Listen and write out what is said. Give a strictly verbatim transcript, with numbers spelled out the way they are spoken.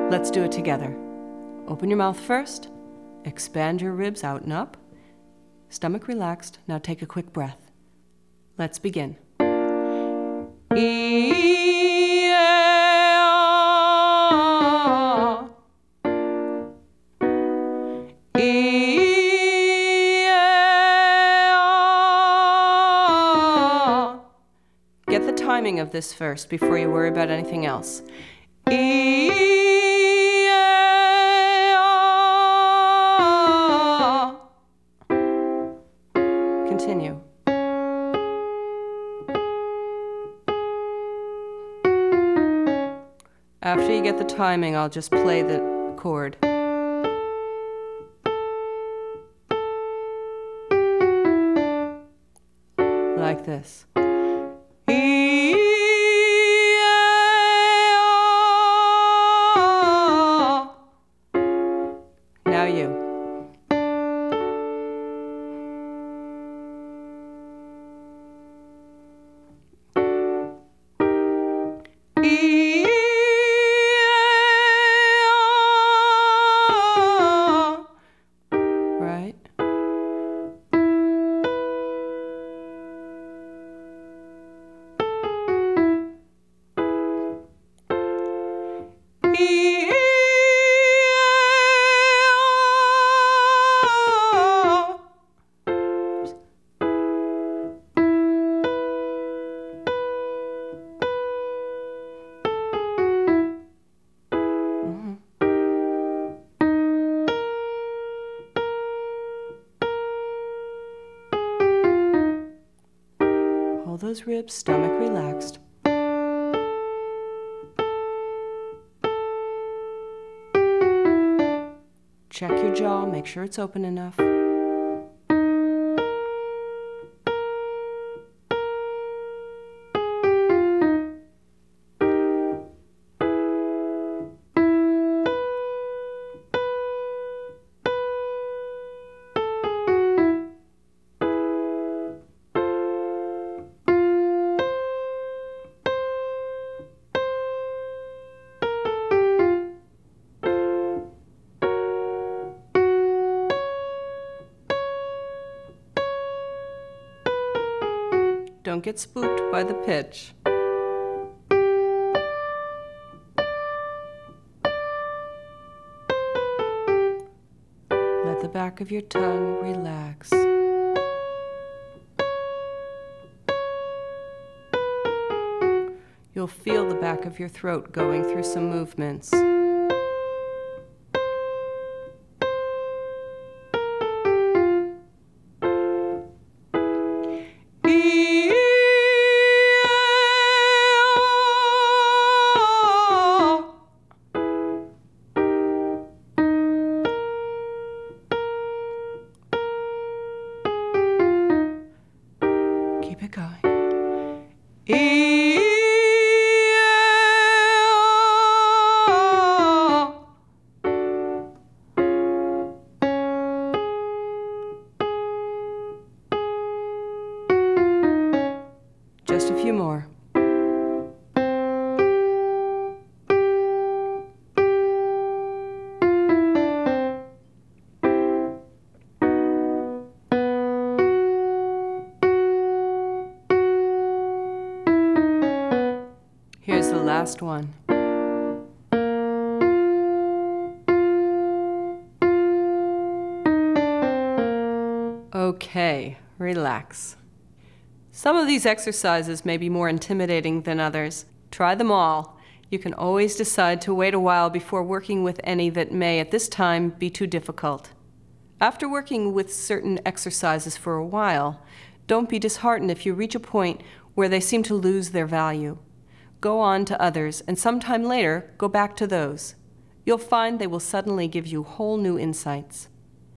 Let's do it together. Open your mouth first. Expand your ribs out and up. Stomach relaxed. Now take a quick breath. Let's begin. E-A-A. E-A-A. Get the timing of this first before you worry about anything else. E-A-A. Continue. After you get the timing, I'll just play the chord. Like this. E-A-A. Now you. E-A-A. Right? Hold those ribs, stomach relaxed. Check your jaw, make sure it's open enough. Don't get spooked by the pitch. Let the back of your tongue relax. You'll feel the back of your throat going through some movements. Keep it going. E-A-A. Just a few more. Here's the last one. Okay, relax. Some of these exercises may be more intimidating than others. Try them all. You can always decide to wait a while before working with any that may, at this time, be too difficult. After working with certain exercises for a while, don't be disheartened if you reach a point where they seem to lose their value. Go on to others, and sometime later, go back to those. You'll find they will suddenly give you whole new insights.